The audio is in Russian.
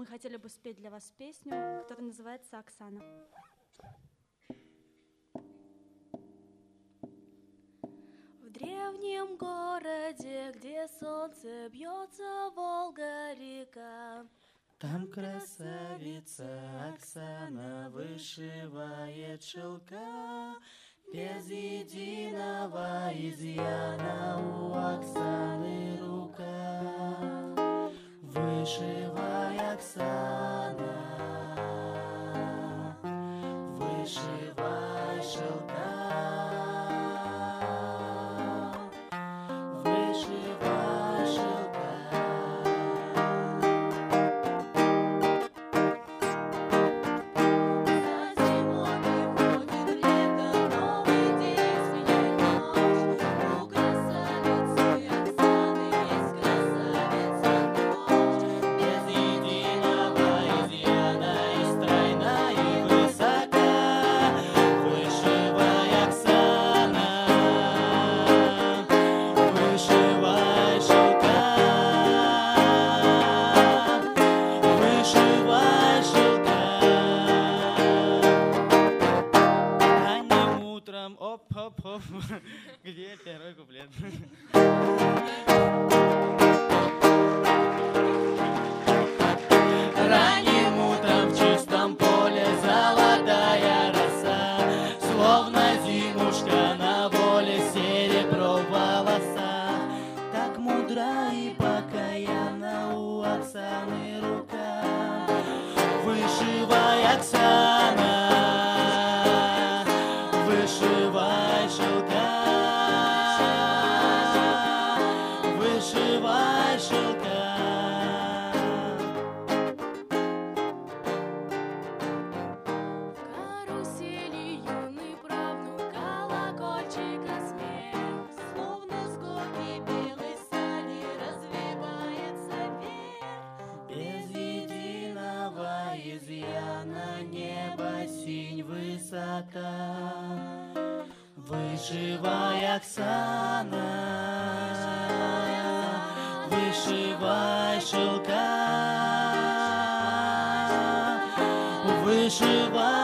мы хотели бы спеть для вас песню, которая называется «Оксана». В древнем городе, где солнце бьется, Волга-река, там красавица Оксана вышивает шелка. Без единого изъяна у Оксаны рука. Вышивай, Оксана, вышивай шелка. Вышивай шелка. Оп-оп-оп. Где первый куплет? Ранним утром в чистом поле золотая роса, словно зимушка на воле, серебро в волосах. Так мудра и покаянна у Оксаны рука. Вышивай, Оксана, вышивай шелка, вышивай шелка. В карусели юный правнук, колокольчика смех, словно с горки белой сани развивается вверх. Без единого изъяна небо синь высока. Вышивай, Оксана, вышивай шелка, вышивай.